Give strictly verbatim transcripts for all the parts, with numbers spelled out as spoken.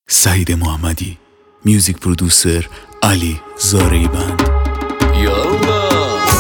سعید محمدی، میوزیک پرودوسر علی زاریبند. یالا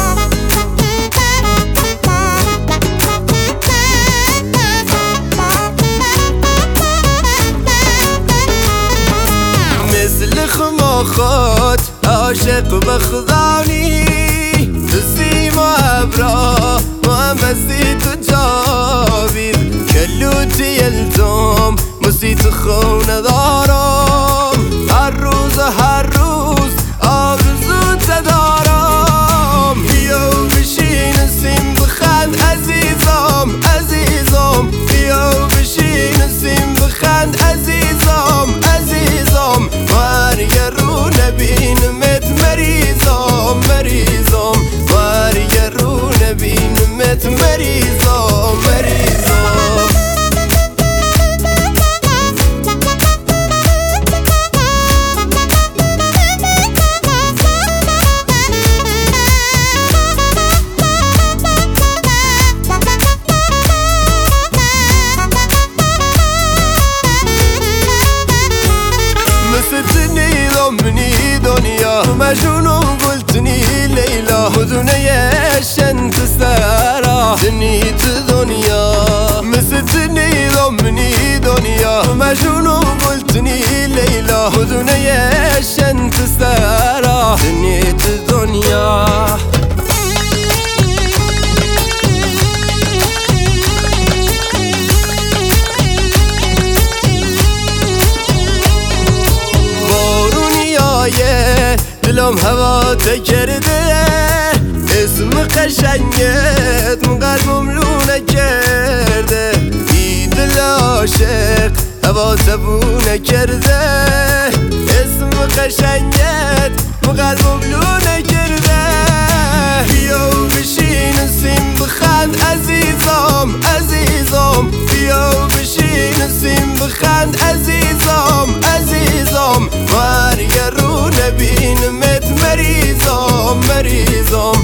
مثل خماخات عاشق به خدانی دستی ما ابرا ما مستی تو جاوید کلوتی یلتم مستی تو خونه دارم هر روز هر روز آرزو دارم بیا بشین سیم بخند عزیزم عزیزم بیا بشین سیم بخند عزیزم عزیزم مرگ رو نبینمت مریضم مریضم مرگ رو نبینمت مریضم مریضم ستني ضمني دنيا مجنون قلتني ليلى مدني عشان تستارى دنيت دنيا مستني ضمني دنيا مجنون قلتني ليلى مدني عشان تستارى دنيت دنيا دلم هوا تکرده اسم قشنگت قلبم لونه کرده ای دل عاشق هوا تبونه کرده اسم قشنگت قلبم لونه کرده بیا بشین سیم بخند عزیزم عزیزم بیا بشین سیم بخند عزیزم عزیزم مرگ رو نبینمت مریضم مریضم